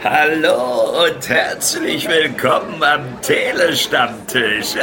Hallo und herzlich willkommen am Telestammtisch.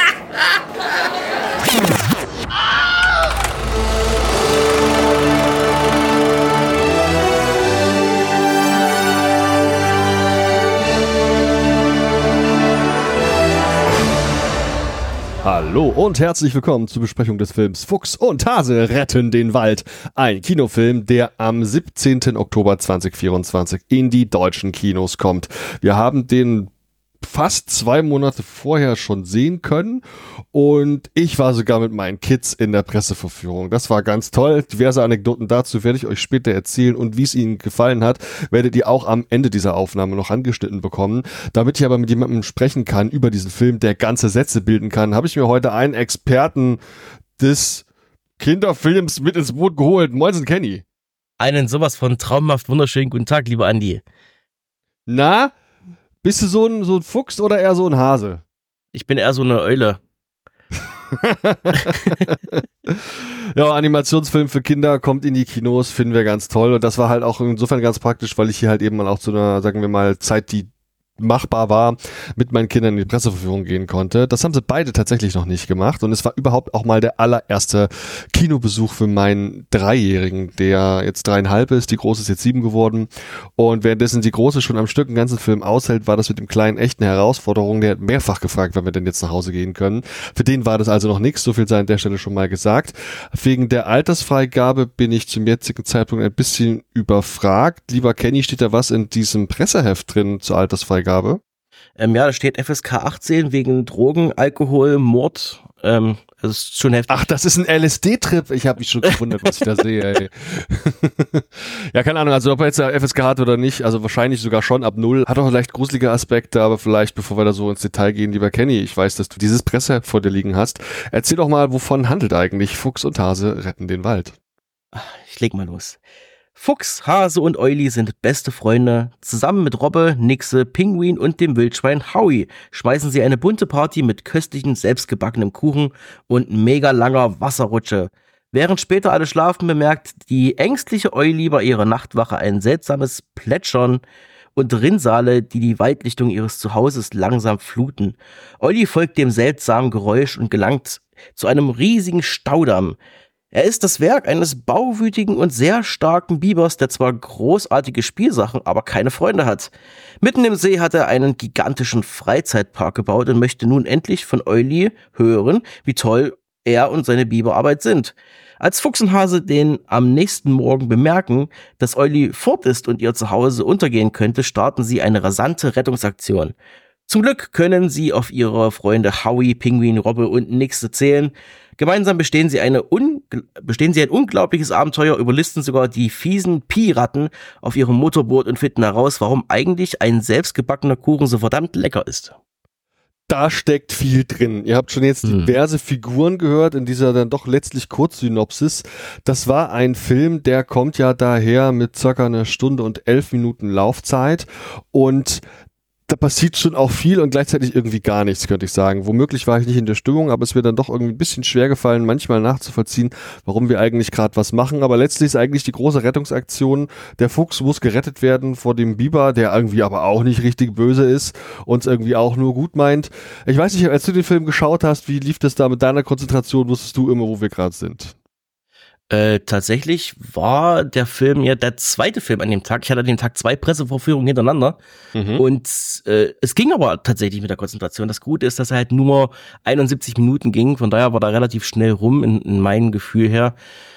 Hallo und herzlich willkommen zur Besprechung des Films Fuchs und Hase retten den Wald. Ein Kinofilm, der am 17. Oktober 2024 in die deutschen Kinos kommt. Wir haben den fast 2 Monate vorher schon sehen können und ich war sogar mit meinen Kids in der Pressevorführung. Das war ganz toll. Diverse Anekdoten dazu werde ich euch später erzählen und wie es ihnen gefallen hat, werdet ihr auch am Ende dieser Aufnahme noch angeschnitten bekommen. Damit ich aber mit jemandem sprechen kann über diesen Film, der ganze Sätze bilden kann, habe ich mir heute einen Experten des Kinderfilms mit ins Boot geholt. Moinsen Kenny. Einen sowas von traumhaft wunderschönen guten Tag, lieber Andi. Na? Bist du so ein Fuchs oder eher so ein Hase? Ich bin eher so eine Eule. Ja, Animationsfilm für Kinder kommt in die Kinos, finden wir ganz toll. Und das war halt auch insofern ganz praktisch, weil ich hier halt eben mal auch zu einer, sagen wir mal, Zeit, die machbar war, mit meinen Kindern in die Presseverführung gehen konnte. Das haben sie beide tatsächlich noch nicht gemacht und es war überhaupt auch mal der allererste Kinobesuch für meinen 3-Jährigen, der jetzt 3,5 ist, die Große ist jetzt 7 geworden und währenddessen die Große schon am Stück einen ganzen Film aushält, war das mit dem Kleinen echt eine Herausforderung. Der hat mehrfach gefragt, wann wir denn jetzt nach Hause gehen können. Für den war das also noch nichts, so viel sei an der Stelle schon mal gesagt. Wegen der Altersfreigabe bin ich zum jetzigen Zeitpunkt ein bisschen überfragt. Lieber Kenny, steht da was in diesem Presseheft drin zur Altersfreigabe? Ja, da steht FSK 18 wegen Drogen, Alkohol, Mord. Das ist schon heftig. Ach, das ist ein LSD-Trip. Ich habe mich schon gewundert, was ich da sehe. Ey. Ja, keine Ahnung, also ob er jetzt FSK hat oder nicht, also wahrscheinlich sogar schon ab 0. Hat auch leicht gruselige Aspekte, aber vielleicht, bevor wir da so ins Detail gehen, lieber Kenny, ich weiß, dass du dieses Presseheft vor dir liegen hast. Erzähl doch mal, wovon handelt eigentlich Fuchs und Hase retten den Wald? Ich leg mal los. Fuchs, Hase und Euli sind beste Freunde. Zusammen mit Robbe, Nixe, Pinguin und dem Wildschwein Howie schmeißen sie eine bunte Party mit köstlichem, selbstgebackenem Kuchen und mega langer Wasserrutsche. Während später alle schlafen, bemerkt die ängstliche Euli bei ihrer Nachtwache ein seltsames Plätschern und Rinnsale, die die Waldlichtung ihres Zuhauses langsam fluten. Euli folgt dem seltsamen Geräusch und gelangt zu einem riesigen Staudamm. Er ist das Werk eines bauwütigen und sehr starken Bibers, der zwar großartige Spielsachen, aber keine Freunde hat. Mitten im See hat er einen gigantischen Freizeitpark gebaut und möchte nun endlich von Euli hören, wie toll er und seine Biberarbeit sind. Als Fuchs und Hase den am nächsten Morgen bemerken, dass Euli fort ist und ihr Zuhause untergehen könnte, starten sie eine rasante Rettungsaktion. Zum Glück können sie auf ihre Freunde Howie, Pinguin, Robbe und Nixe zählen. Gemeinsam bestehen sie ein unglaubliches Abenteuer, überlisten sogar die fiesen Piraten auf ihrem Motorboot und finden heraus, warum eigentlich ein selbstgebackener Kuchen so verdammt lecker ist. Da steckt viel drin. Ihr habt schon jetzt diverse Figuren gehört in dieser dann doch letztlich Kurzsynopsis. Das war ein Film, der kommt ja daher mit circa 1 Stunde und 11 Minuten Laufzeit und da passiert schon auch viel und gleichzeitig irgendwie gar nichts, könnte ich sagen. Womöglich war ich nicht in der Stimmung, aber es mir dann doch irgendwie ein bisschen schwer gefallen, manchmal nachzuvollziehen, warum wir eigentlich gerade was machen. Aber letztlich ist eigentlich die große Rettungsaktion, der Fuchs muss gerettet werden vor dem Biber, der irgendwie aber auch nicht richtig böse ist und es irgendwie auch nur gut meint. Ich weiß nicht, als du den Film geschaut hast, wie lief das da mit deiner Konzentration? Wusstest du immer, wo wir gerade sind? Tatsächlich war der Film ja der zweite Film an dem Tag. Ich hatte an dem Tag 2 Pressevorführungen hintereinander. Und es ging aber tatsächlich mit der Konzentration. Das Gute ist, dass er halt nur 71 Minuten ging. Von daher war da relativ schnell rum in meinem Gefühl her.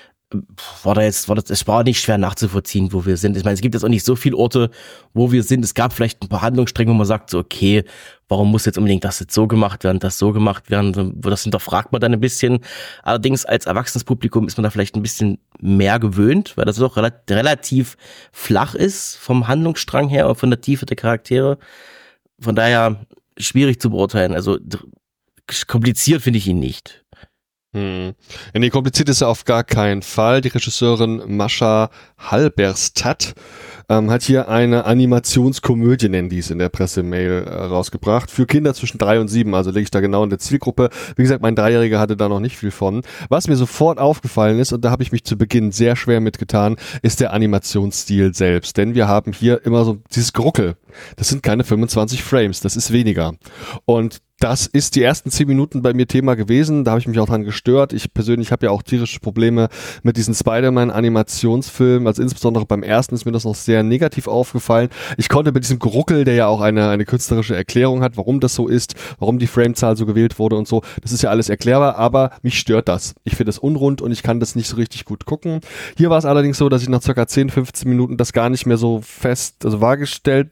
Es war nicht schwer nachzuvollziehen, wo wir sind. Ich meine, es gibt jetzt auch nicht so viele Orte, wo wir sind. Es gab vielleicht ein paar Handlungsstränge, wo man sagt, so, okay, warum muss jetzt unbedingt das jetzt so gemacht werden, das so gemacht werden? Das hinterfragt man dann ein bisschen. Allerdings als erwachsenes Publikum ist man da vielleicht ein bisschen mehr gewöhnt, weil das doch relativ flach ist vom Handlungsstrang her und von der Tiefe der Charaktere. Von daher schwierig zu beurteilen. Also kompliziert finde ich ihn nicht. Nee, kompliziert ist er auf gar keinen Fall. Die Regisseurin Mascha Halberstadt hat hier eine Animationskomödie, nennen die es in der Pressemail, rausgebracht. Für Kinder zwischen 3 und 7, also liege ich da genau in der Zielgruppe. Wie gesagt, mein Dreijähriger hatte da noch nicht viel von. Was mir sofort aufgefallen ist, und da habe ich mich zu Beginn sehr schwer mitgetan, ist der Animationsstil selbst. Denn wir haben hier immer so dieses Geruckel. Das sind keine 25 Frames, das ist weniger. Und das ist die ersten 10 Minuten bei mir Thema gewesen, da habe ich mich auch dran gestört. Ich persönlich habe ja auch tierische Probleme mit diesen Spider-Man-Animationsfilmen, also insbesondere beim ersten ist mir das noch sehr negativ aufgefallen. Ich konnte mit diesem Geruckel, der ja auch eine künstlerische Erklärung hat, warum das so ist, warum die Framezahl so gewählt wurde und so, das ist ja alles erklärbar, aber mich stört das. Ich finde das unrund und ich kann das nicht so richtig gut gucken. Hier war es allerdings so, dass ich nach ca. 10, 15 Minuten das gar nicht mehr so fest, also festgestellt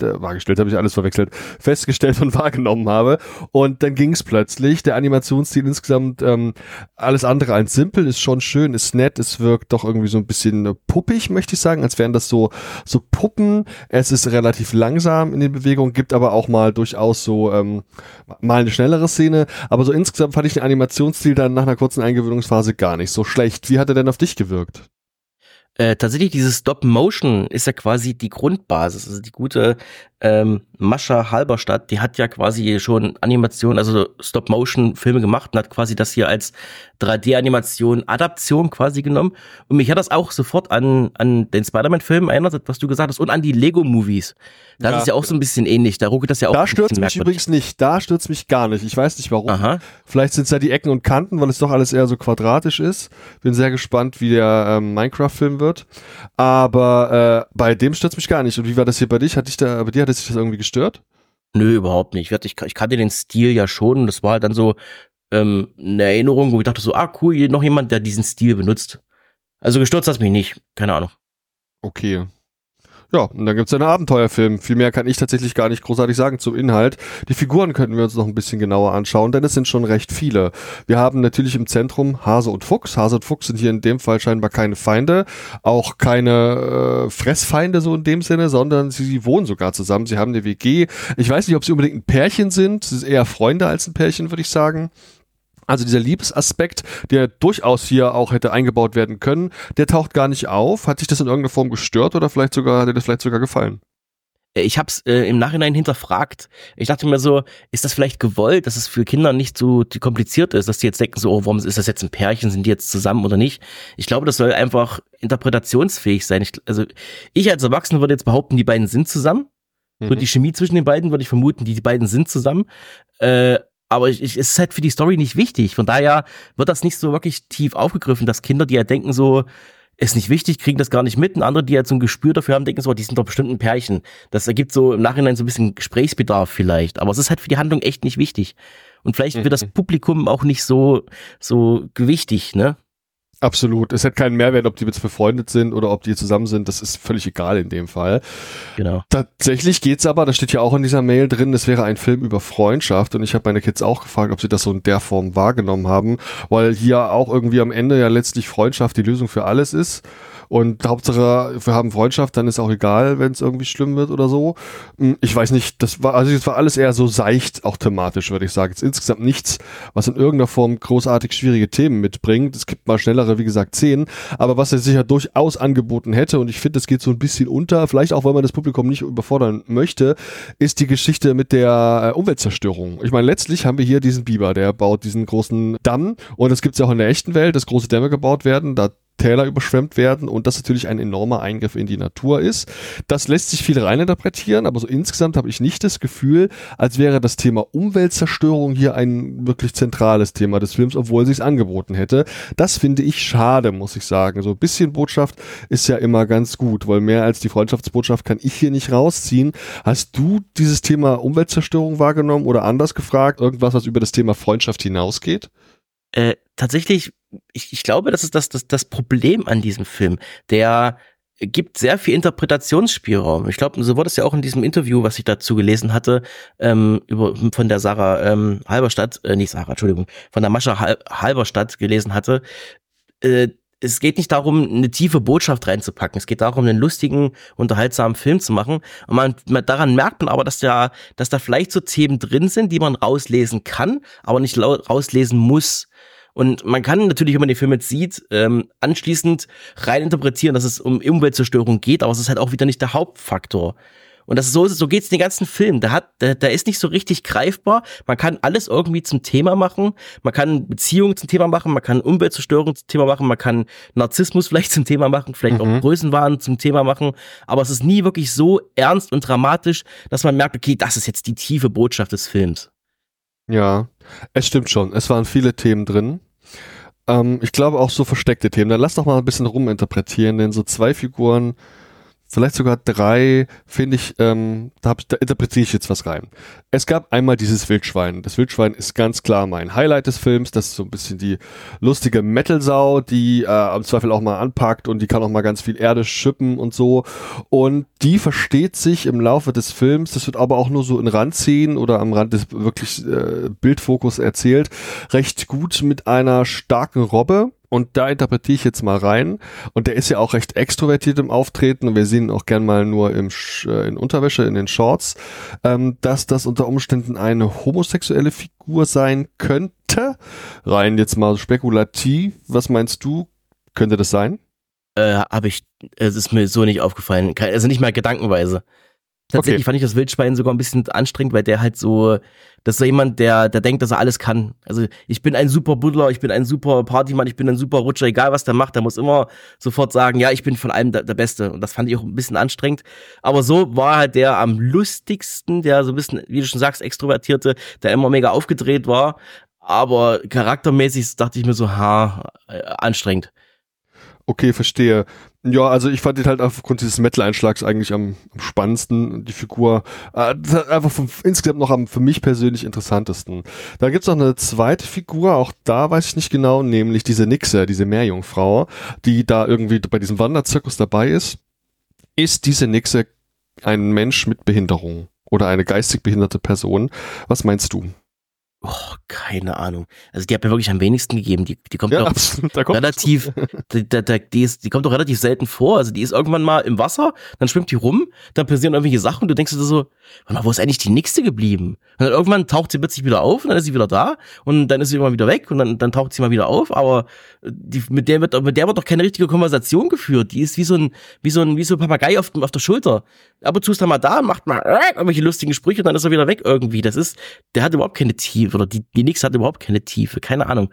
und wahrgenommen habe. Und dann ging es plötzlich. Der Animationsstil insgesamt alles andere als simpel, ist schon schön, ist nett, es wirkt doch irgendwie so ein bisschen puppig, möchte ich sagen, als wären das so Puppen. Es ist relativ langsam in den Bewegungen, gibt aber auch mal durchaus so mal eine schnellere Szene. Aber so insgesamt fand ich den Animationsstil dann nach einer kurzen Eingewöhnungsphase gar nicht so schlecht. Wie hat er denn auf dich gewirkt? Tatsächlich, dieses Stop-Motion ist ja quasi die Grundbasis. Also die gute Mascha Halberstadt, die hat ja quasi schon Animation, also Stop-Motion-Filme gemacht und hat quasi das hier als 3D-Animation-Adaption quasi genommen. Und mich hat das auch sofort an den Spider-Man-Film erinnert, was du gesagt hast, und an die Lego-Movies. Das ist ja auch so ein bisschen ähnlich. Da ruckelt das ja auch. Da stürzt mich übrigens nicht. Da stürzt mich gar nicht. Ich weiß nicht warum. Aha. Vielleicht sind es ja die Ecken und Kanten, weil es doch alles eher so quadratisch ist. Bin sehr gespannt, wie der Minecraft-Film wird. Aber bei dem stürzt mich gar nicht. Und wie war das hier bei dich? Bei dir hat es sich das irgendwie gestört? Nö, überhaupt nicht. Ich kannte den Stil ja schon. Das war halt dann so eine Erinnerung, wo ich dachte so, cool, noch jemand, der diesen Stil benutzt. Also gestürzt hat mich nicht. Keine Ahnung. Okay. Ja, und dann gibt's einen Abenteuerfilm. Viel mehr kann ich tatsächlich gar nicht großartig sagen zum Inhalt. Die Figuren könnten wir uns noch ein bisschen genauer anschauen, denn es sind schon recht viele. Wir haben natürlich im Zentrum Hase und Fuchs. Hase und Fuchs sind hier in dem Fall scheinbar keine Feinde, auch keine Fressfeinde so in dem Sinne, sondern sie wohnen sogar zusammen. Sie haben eine WG. Ich weiß nicht, ob sie unbedingt ein Pärchen sind. Sie sind eher Freunde als ein Pärchen, würde ich sagen. Also dieser Liebesaspekt, der durchaus hier auch hätte eingebaut werden können, der taucht gar nicht auf. Hat dich das in irgendeiner Form gestört oder hat dir das vielleicht sogar gefallen? Ich hab's im Nachhinein hinterfragt. Ich dachte mir so, ist das vielleicht gewollt, dass es für Kinder nicht so kompliziert ist, dass die jetzt denken so, warum ist das jetzt ein Pärchen, sind die jetzt zusammen oder nicht? Ich glaube, das soll einfach interpretationsfähig sein. Ich als Erwachsener würde jetzt behaupten, die beiden sind zusammen. So die Chemie zwischen den beiden würde ich vermuten, die beiden sind zusammen. Aber es ist halt für die Story nicht wichtig. Von daher wird das nicht so wirklich tief aufgegriffen, dass Kinder, die ja denken so, ist nicht wichtig, kriegen das gar nicht mit. Und andere, die halt so ein Gespür dafür haben, denken so, die sind doch bestimmt ein Pärchen. Das ergibt so im Nachhinein so ein bisschen Gesprächsbedarf vielleicht. Aber es ist halt für die Handlung echt nicht wichtig. Und vielleicht wird das Publikum auch nicht so gewichtig, ne? Absolut. Es hat keinen Mehrwert, ob die jetzt befreundet sind oder ob die zusammen sind. Das ist völlig egal in dem Fall. Genau. Tatsächlich geht's aber, das steht ja auch in dieser Mail drin, es wäre ein Film über Freundschaft und ich habe meine Kids auch gefragt, ob sie das so in der Form wahrgenommen haben, weil hier auch irgendwie am Ende ja letztlich Freundschaft die Lösung für alles ist. Und Hauptsache, wir haben Freundschaft, dann ist auch egal, wenn es irgendwie schlimm wird oder so. Ich weiß nicht, das war alles eher so seicht, auch thematisch, würde ich sagen. Es ist insgesamt nichts, was in irgendeiner Form großartig schwierige Themen mitbringt. Es gibt mal schnellere, wie gesagt, Szenen, aber was er sich ja durchaus angeboten hätte, und ich finde, das geht so ein bisschen unter, vielleicht auch, weil man das Publikum nicht überfordern möchte, ist die Geschichte mit der Umweltzerstörung. Ich meine, letztlich haben wir hier diesen Biber, der baut diesen großen Damm, und das gibt es ja auch in der echten Welt, dass große Dämme gebaut werden, da Täler überschwemmt werden und das natürlich ein enormer Eingriff in die Natur ist. Das lässt sich viel reininterpretieren, aber so insgesamt habe ich nicht das Gefühl, als wäre das Thema Umweltzerstörung hier ein wirklich zentrales Thema des Films, obwohl es sich angeboten hätte. Das finde ich schade, muss ich sagen. So ein bisschen Botschaft ist ja immer ganz gut, weil mehr als die Freundschaftsbotschaft kann ich hier nicht rausziehen. Hast du dieses Thema Umweltzerstörung wahrgenommen oder anders gefragt, irgendwas, was über das Thema Freundschaft hinausgeht? Tatsächlich, ich glaube, das ist das Problem an diesem Film. Der gibt sehr viel Interpretationsspielraum. Ich glaube, so wurde es ja auch in diesem Interview, was ich dazu gelesen hatte, von der Sarah Halberstadt, von der Mascha Halberstadt gelesen hatte. Es geht nicht darum, eine tiefe Botschaft reinzupacken. Es geht darum, einen lustigen, unterhaltsamen Film zu machen. Und daran merkt man aber, dass da vielleicht so Themen drin sind, die man rauslesen kann, aber nicht rauslesen muss. Und man kann natürlich, wenn man den Film jetzt sieht, anschließend rein interpretieren, dass es um Umweltzerstörung geht, aber es ist halt auch wieder nicht der Hauptfaktor. Und das ist so geht's den ganzen Film. Der ist nicht so richtig greifbar. Man kann alles irgendwie zum Thema machen. Man kann Beziehungen zum Thema machen. Man kann Umweltzerstörung zum Thema machen. Man kann Narzissmus vielleicht zum Thema machen. Vielleicht auch Größenwahn zum Thema machen. Aber es ist nie wirklich so ernst und dramatisch, dass man merkt, okay, das ist jetzt die tiefe Botschaft des Films. Ja, es stimmt schon. Es waren viele Themen drin. Ich glaube auch so versteckte Themen. Dann lass doch mal ein bisschen ruminterpretieren, denn so 2 Figuren, vielleicht sogar 3, finde ich, da interpretiere ich jetzt was rein. Es gab einmal dieses Wildschwein. Das Wildschwein ist ganz klar mein Highlight des Films. Das ist so ein bisschen die lustige Metal-Sau, die im Zweifel auch mal anpackt und die kann auch mal ganz viel Erde schippen und so. Und die versteht sich im Laufe des Films, das wird aber auch nur so in Randszenen oder am Rand des wirklich Bildfokus erzählt, recht gut mit einer starken Robbe. Und da interpretiere ich jetzt mal rein. Und der ist ja auch recht extrovertiert im Auftreten. Und wir sehen ihn auch gern mal nur in Unterwäsche, in den Shorts, dass das unter Umständen eine homosexuelle Figur sein könnte. Rein jetzt mal spekulativ. Was meinst du? Könnte das sein? Es ist mir so nicht aufgefallen. Also nicht mal gedankenweise. Tatsächlich fand ich das Wildschwein sogar ein bisschen anstrengend, weil der halt so, das ist so jemand, der denkt, dass er alles kann. Also ich bin ein super Buddler, ich bin ein super Partymann, ich bin ein super Rutscher, egal was der macht, der muss immer sofort sagen, ja, ich bin von allem der Beste. Und das fand ich auch ein bisschen anstrengend. Aber so war halt der am lustigsten, der so ein bisschen, wie du schon sagst, extrovertierte, der immer mega aufgedreht war. Aber charaktermäßig dachte ich mir so, anstrengend. Okay, verstehe. Ja, also ich fand ihn halt aufgrund dieses Metal-Einschlags eigentlich am spannendsten, die Figur. Einfach insgesamt noch am für mich persönlich interessantesten. Da gibt's noch eine zweite Figur, auch da weiß ich nicht genau, nämlich diese Nixe, diese Meerjungfrau, die da irgendwie bei diesem Wanderzirkus dabei ist. Ist diese Nixe ein Mensch mit Behinderung oder eine geistig behinderte Person? Was meinst du? Oh, keine Ahnung. Also die hat mir wirklich am wenigsten gegeben. Die kommt ja, doch relativ, die kommt doch relativ selten vor. Also die ist irgendwann mal im Wasser, dann schwimmt die rum, dann passieren irgendwelche Sachen und du denkst dir so, wo ist eigentlich die Nächste geblieben? Und dann irgendwann taucht sie plötzlich wieder auf und dann ist sie wieder da und dann ist sie immer wieder weg und dann taucht sie mal wieder auf, aber mit der wird doch keine richtige Konversation geführt. Die ist wie so ein Papagei auf der Schulter. Ab und zu ist er mal da, macht mal irgendwelche lustigen Sprüche und dann ist er wieder weg irgendwie. Der hat überhaupt keine Tiefe oder die Nixe hat überhaupt keine Tiefe, keine Ahnung.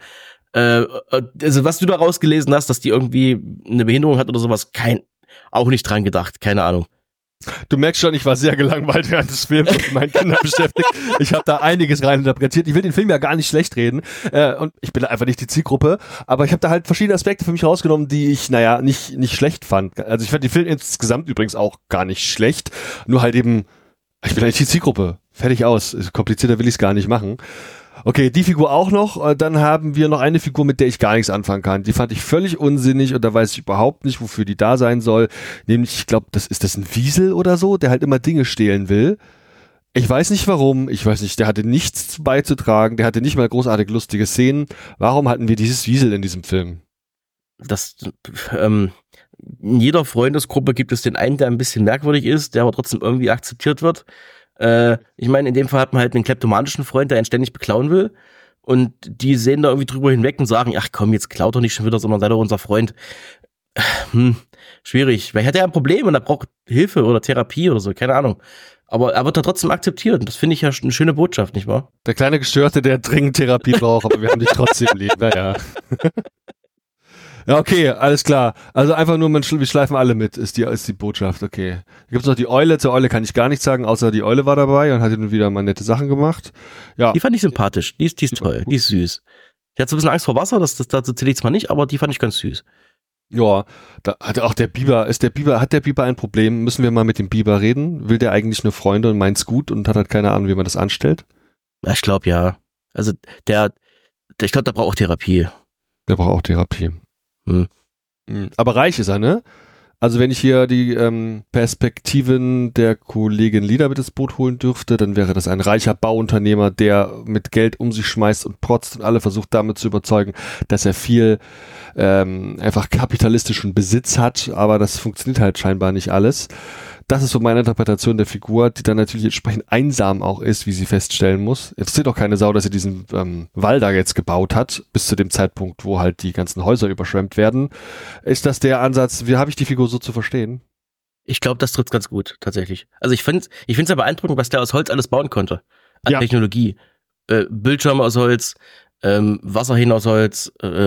Also was du da rausgelesen hast, dass die irgendwie eine Behinderung hat oder sowas, auch nicht dran gedacht, keine Ahnung. Du merkst schon, ich war sehr gelangweilt während des Films und mit meinen Kindern beschäftigt. Ich habe da einiges reininterpretiert. Ich will den Film ja gar nicht schlecht reden und ich bin einfach nicht die Zielgruppe, aber ich habe da halt verschiedene Aspekte für mich rausgenommen, die ich, nicht schlecht fand. Also ich fand den Film insgesamt übrigens auch gar nicht schlecht, nur halt eben, ich bin eigentlich die Zielgruppe. Fertig aus. Komplizierter will ich es gar nicht machen. Okay, die Figur auch noch. Dann haben wir noch eine Figur, mit der ich gar nichts anfangen kann. Die fand ich völlig unsinnig und da weiß ich überhaupt nicht, wofür die da sein soll. Nämlich, ich glaube, das ein Wiesel oder so, der halt immer Dinge stehlen will. Ich weiß nicht warum. Ich weiß nicht, der hatte nichts beizutragen. Der hatte nicht mal großartig lustige Szenen. Warum hatten wir dieses Wiesel in diesem Film? In jeder Freundesgruppe gibt es den einen, der ein bisschen merkwürdig ist, der aber trotzdem irgendwie akzeptiert wird. Ich meine, in dem Fall hat man halt einen kleptomanischen Freund, der einen ständig beklauen will und die sehen da irgendwie drüber hinweg und sagen, ach komm, jetzt klaut doch nicht schon wieder, sondern sei doch unser Freund. Schwierig. Vielleicht hat er ein Problem und er braucht Hilfe oder Therapie oder so, keine Ahnung. Aber er wird da trotzdem akzeptiert und das finde ich ja eine schöne Botschaft, nicht wahr? Der kleine Gestörte, der dringend Therapie braucht, aber wir haben dich trotzdem lieb, naja. Ja, okay, alles klar. Also einfach nur, wir schleifen alle mit, ist die Botschaft, okay. Da gibt's noch die Eule, zur Eule kann ich gar nichts sagen, außer die Eule war dabei und hat nun wieder mal nette Sachen gemacht. Ja. Die fand ich sympathisch, die ist toll, die ist süß. Ich hatte so ein bisschen Angst vor Wasser, dazu zähle ich zwar nicht, aber die fand ich ganz süß. Ja, da hat auch hat der Biber ein Problem? Müssen wir mal mit dem Biber reden? Will der eigentlich nur Freunde und meint's gut und hat halt keine Ahnung, wie man das anstellt? Ja, ich glaube ja. Also ich glaube, der braucht auch Therapie. Der braucht auch Therapie. Aber reich ist er, ne? Also wenn ich hier die Perspektiven der Kollegin Lida mit ins Boot holen dürfte, dann wäre das ein reicher Bauunternehmer, der mit Geld um sich schmeißt und protzt und alle versucht damit zu überzeugen, dass er viel einfach kapitalistischen Besitz hat, aber das funktioniert halt scheinbar nicht alles. Das ist so meine Interpretation der Figur, die dann natürlich entsprechend einsam auch ist, wie sie feststellen muss. Interessiert auch keine Sau, dass sie diesen Wall da jetzt gebaut hat, bis zu dem Zeitpunkt, wo halt die ganzen Häuser überschwemmt werden. Ist das der Ansatz, wie habe ich die Figur so zu verstehen? Ich glaube, das trifft ganz gut, tatsächlich. Also ich find's ja beeindruckend, was der aus Holz alles bauen konnte. An Technologie. Bildschirme aus Holz, Wasserhähne aus Holz,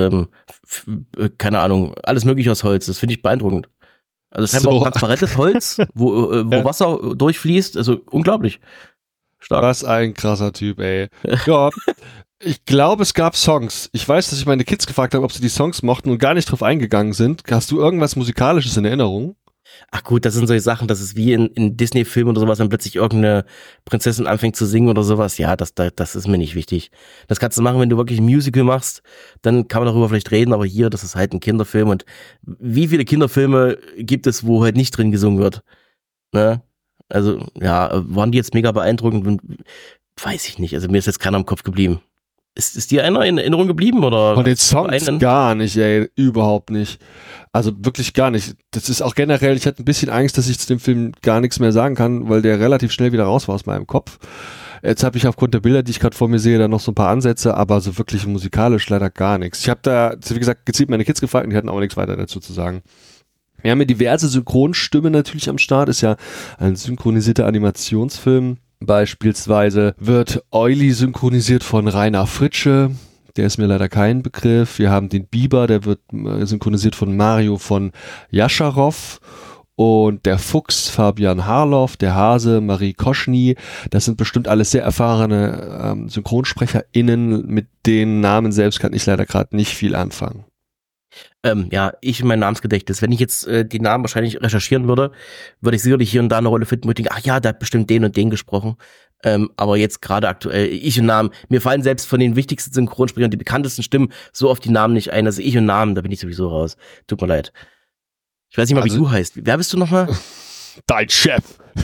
keine Ahnung, alles mögliche aus Holz. Das finde ich beeindruckend. Also es ist einfach auch transparentes Holz, wo Wasser durchfließt. Also unglaublich. Stark. Was ein krasser Typ, ey. Ja, ich glaube, es gab Songs. Ich weiß, dass ich meine Kids gefragt habe, ob sie die Songs mochten und gar nicht drauf eingegangen sind. Hast du irgendwas Musikalisches in Erinnerung? Ach gut, das sind solche Sachen, das ist wie in Disney-Filmen oder sowas, wenn plötzlich irgendeine Prinzessin anfängt zu singen oder sowas. Ja, das ist mir nicht wichtig. Das kannst du machen, wenn du wirklich ein Musical machst, dann kann man darüber vielleicht reden, aber hier, das ist halt ein Kinderfilm und wie viele Kinderfilme gibt es, wo halt nicht drin gesungen wird? Ne? Also, ja, waren die jetzt mega beeindruckend? Weiß ich nicht, also mir ist jetzt keiner im Kopf geblieben. Ist dir einer in Erinnerung geblieben, oder? Von den Songs gar nicht, ey, überhaupt nicht. Also wirklich gar nicht. Das ist auch generell, ich hatte ein bisschen Angst, dass ich zu dem Film gar nichts mehr sagen kann, weil der relativ schnell wieder raus war aus meinem Kopf. Jetzt habe ich aufgrund der Bilder, die ich gerade vor mir sehe, da noch so ein paar Ansätze, aber so wirklich musikalisch leider gar nichts. Ich habe da, wie gesagt, gezielt meine Kids gefragt und die hatten auch nichts weiter dazu zu sagen. Wir haben ja diverse Synchronstimmen natürlich am Start, ist ja ein synchronisierter Animationsfilm. Beispielsweise wird Euli synchronisiert von Rainer Fritsche, der ist mir leider kein Begriff. Wir haben den Biber, der wird synchronisiert von Mario von Jascharow und der Fuchs Fabian Harloff, der Hase Marie Koschny. Das sind bestimmt alles sehr erfahrene SynchronsprecherInnen, mit den Namen selbst kann ich leider gerade nicht viel anfangen. Ja, ich in mein Namensgedächtnis. Wenn ich jetzt die Namen wahrscheinlich recherchieren würde ich sicherlich hier und da eine Rolle finden, wo ich denke, ach ja, der hat bestimmt den und den gesprochen. Aber jetzt gerade aktuell, ich und Namen, mir fallen selbst von den wichtigsten Synchronsprechern die bekanntesten Stimmen so oft die Namen nicht ein. Also ich und Namen, da bin ich sowieso raus. Tut mir leid. Ich weiß nicht mal, wie du heißt. Wer bist du nochmal? Dein Chef.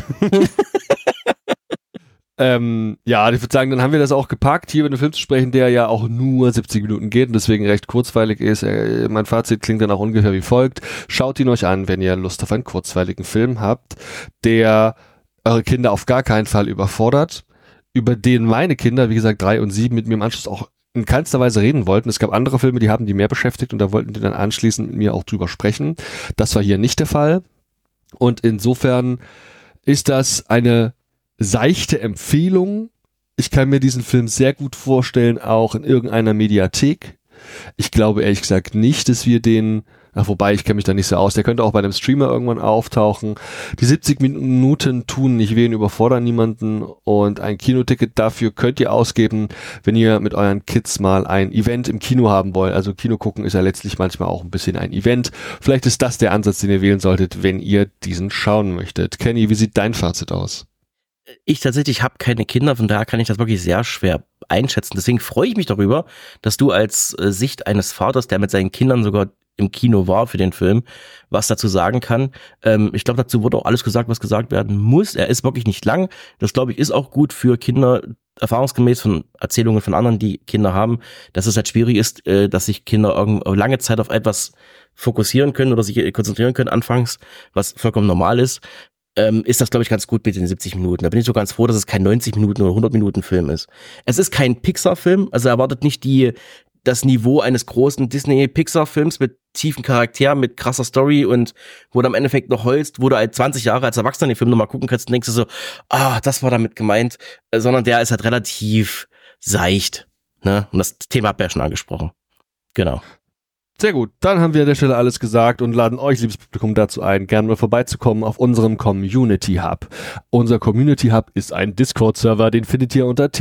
Ja, ich würde sagen, dann haben wir das auch gepackt, hier über den Film zu sprechen, der ja auch nur 70 Minuten geht und deswegen recht kurzweilig ist. Mein Fazit klingt dann auch ungefähr wie folgt. Schaut ihn euch an, wenn ihr Lust auf einen kurzweiligen Film habt, der eure Kinder auf gar keinen Fall überfordert, über den meine Kinder, wie gesagt 3 und 7, mit mir im Anschluss auch in keinster Weise reden wollten. Es gab andere Filme, die haben die mehr beschäftigt und da wollten die dann anschließend mit mir auch drüber sprechen. Das war hier nicht der Fall und insofern ist das eine seichte Empfehlung. Ich kann mir diesen Film sehr gut vorstellen, auch in irgendeiner Mediathek. Ich glaube ehrlich gesagt nicht, dass wir den, wobei ich kenne mich da nicht so aus, der könnte auch bei einem Streamer irgendwann auftauchen. Die 70 Minuten tun nicht weh und überfordern niemanden und ein Kinoticket dafür könnt ihr ausgeben, wenn ihr mit euren Kids mal ein Event im Kino haben wollt. Also Kino gucken ist ja letztlich manchmal auch ein bisschen ein Event. Vielleicht ist das der Ansatz, den ihr wählen solltet, wenn ihr diesen schauen möchtet. Kenny, wie sieht dein Fazit aus? Ich tatsächlich habe keine Kinder, von daher kann ich das wirklich sehr schwer einschätzen. Deswegen freue ich mich darüber, dass du als Sicht eines Vaters, der mit seinen Kindern sogar im Kino war für den Film, was dazu sagen kann. Ich glaube, dazu wurde auch alles gesagt, was gesagt werden muss. Er ist wirklich nicht lang. Das, glaube ich, ist auch gut für Kinder, erfahrungsgemäß von Erzählungen von anderen, die Kinder haben, dass es halt schwierig ist, dass sich Kinder lange Zeit auf etwas fokussieren können oder sich konzentrieren können anfangs, was vollkommen normal ist. Ist das, glaube ich, ganz gut mit den 70 Minuten. Da bin ich so ganz froh, dass es kein 90 Minuten oder 100 Minuten Film ist. Es ist kein Pixar-Film, also erwartet nicht das Niveau eines großen Disney-Pixar-Films mit tiefen Charakteren, mit krasser Story und wo du am Endeffekt noch heulst, wo du halt 20 Jahre als Erwachsener den Film nochmal gucken kannst und denkst du so, das war damit gemeint, sondern der ist halt relativ seicht, ne? Und das Thema habt ihr ja schon angesprochen. Genau. Sehr gut, dann haben wir an der Stelle alles gesagt und laden euch, liebes Publikum, dazu ein, gerne mal vorbeizukommen auf unserem Community Hub. Unser Community Hub ist ein Discord-Server, den findet ihr unter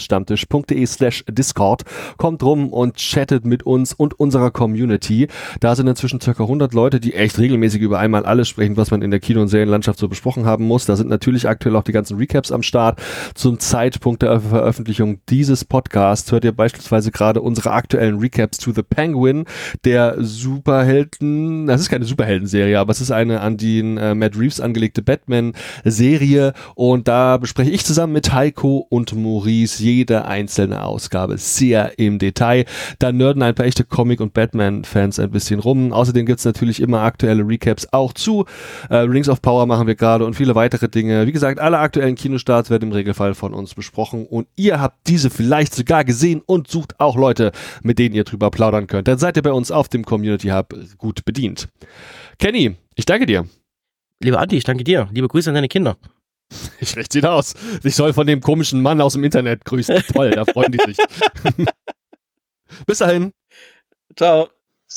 tele-stammtisch.de/discord. Kommt rum und chattet mit uns und unserer Community. Da sind inzwischen ca. 100 Leute, die echt regelmäßig über einmal alles sprechen, was man in der Kino- und Serienlandschaft so besprochen haben muss. Da sind natürlich aktuell auch die ganzen Recaps am Start. Zum Zeitpunkt der Veröffentlichung dieses Podcasts hört ihr beispielsweise gerade unsere aktuellen Recaps to The Penguin. der Superhelden, das ist keine Superhelden-Serie, aber es ist eine an den Matt Reeves angelegte Batman-Serie und da bespreche ich zusammen mit Heiko und Maurice jede einzelne Ausgabe sehr im Detail. Da nerden ein paar echte Comic- und Batman-Fans ein bisschen rum. Außerdem gibt's natürlich immer aktuelle Recaps auch zu Rings of Power machen wir gerade und viele weitere Dinge. Wie gesagt, alle aktuellen Kinostarts werden im Regelfall von uns besprochen und ihr habt diese vielleicht sogar gesehen und sucht auch Leute, mit denen ihr drüber plaudern könnt. Dann seid ihr bei uns auf dem Community Hub gut bedient. Kenny, ich danke dir. Lieber Andi, ich danke dir. Liebe Grüße an deine Kinder. Ich richte ihn aus. Ich soll von dem komischen Mann aus dem Internet grüßen. Toll, da freuen die sich. Bis dahin. Ciao.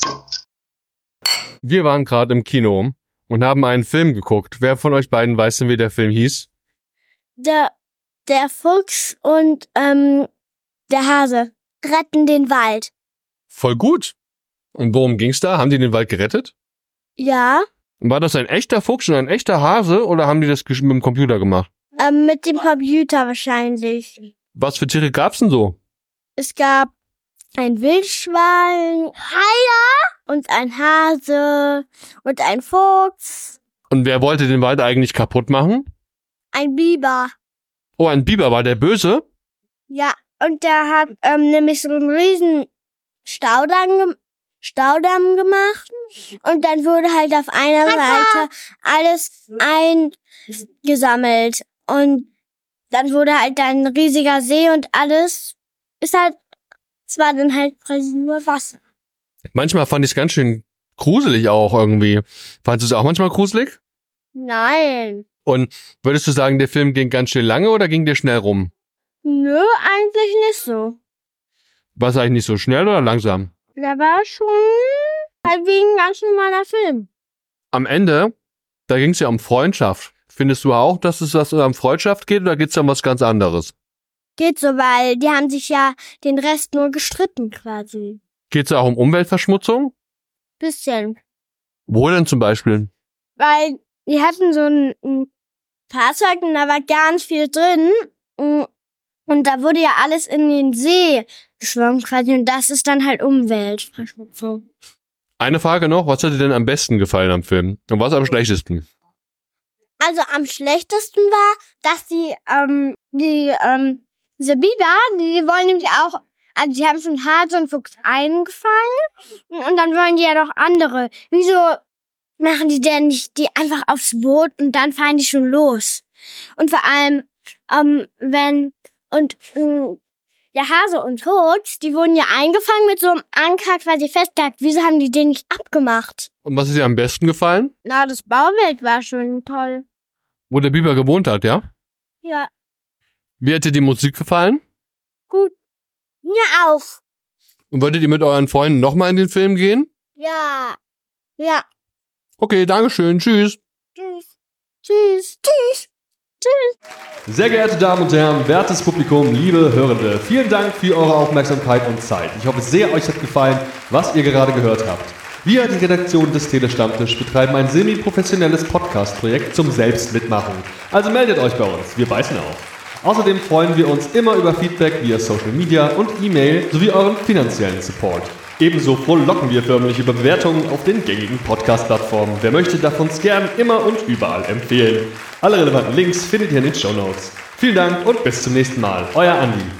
Wir waren gerade im Kino und haben einen Film geguckt. Wer von euch beiden weiß denn, wie der Film hieß? Der Fuchs und der Hase retten den Wald. Voll gut. Und worum ging's da? Haben die den Wald gerettet? Ja, War das ein echter Fuchs und ein echter Hase oder haben die das mit dem Computer gemacht? mit dem Computer wahrscheinlich. Was für Tiere gab's denn so? Es gab ein Wildschwein, und ein Hase und ein Fuchs, Und wer wollte den Wald eigentlich kaputt machen? ein Biber. Oh, ein Biber, war der böse? Ja, und der hat nämlich so einen riesen Staudamm gemacht und dann wurde halt auf einer Seite alles eingesammelt und dann wurde halt ein riesiger See und alles ist halt, es war dann halt quasi nur Wasser. Manchmal fand ich es ganz schön gruselig auch irgendwie. Fandest du es auch manchmal gruselig? Nein. Und würdest du sagen, der Film ging ganz schön lange oder ging der schnell rum? Nö, eigentlich nicht so. War es eigentlich nicht so schnell oder langsam? Der war schon halt wie ein ganz normaler Film. Am Ende, da ging es ja um Freundschaft. Findest du auch, dass es was um Freundschaft geht oder geht es um was ganz anderes? Geht so, weil die haben sich ja den Rest nur gestritten quasi. Geht es auch um Umweltverschmutzung? Bisschen. Wo denn zum Beispiel? Weil die hatten so ein Fahrzeug und da war ganz viel drin. Und da wurde ja alles in den See geschwommen quasi. Und das ist dann halt Umweltverschmutzung. Eine Frage noch, was hat dir denn am besten gefallen am Film? Und was am schlechtesten? Also am schlechtesten war, dass diese Biber, die wollen nämlich auch, also die haben schon Hase und Fuchs eingefangen und dann wollen die ja noch andere. Wieso machen die denn nicht die einfach aufs Boot und dann fahren die schon los? Und vor allem, der Hase und Fuchs, die wurden ja eingefangen mit so einem Anker quasi festgehalten. Wieso haben die den nicht abgemacht? Und was ist dir am besten gefallen? Na, das Bauwelt war schon toll. Wo der Biber gewohnt hat, ja? Ja, Wie hat dir die Musik gefallen? gut. Mir auch. Und würdet ihr mit euren Freunden nochmal in den Film gehen? Ja. Ja. Okay, dankeschön, tschüss. Tschüss. Tschüss. Tschüss. Tschüss. Sehr geehrte Damen und Herren, wertes Publikum, liebe Hörende, vielen Dank für eure Aufmerksamkeit und Zeit. Ich hoffe sehr, euch hat gefallen, was ihr gerade gehört habt. Wir, die Redaktion des Telestammtisch, betreiben ein semi-professionelles Podcast-Projekt zum Selbstmitmachen. Also meldet euch bei uns, wir beißen auf. Außerdem freuen wir uns immer über Feedback via Social Media und E-Mail sowie euren finanziellen Support. Ebenso frohlocken wir förmlich über Bewertungen auf den gängigen Podcast-Plattformen. Wer möchte, darf uns gern immer und überall empfehlen. Alle relevanten Links findet ihr in den Shownotes. Vielen Dank und bis zum nächsten Mal. Euer Andi.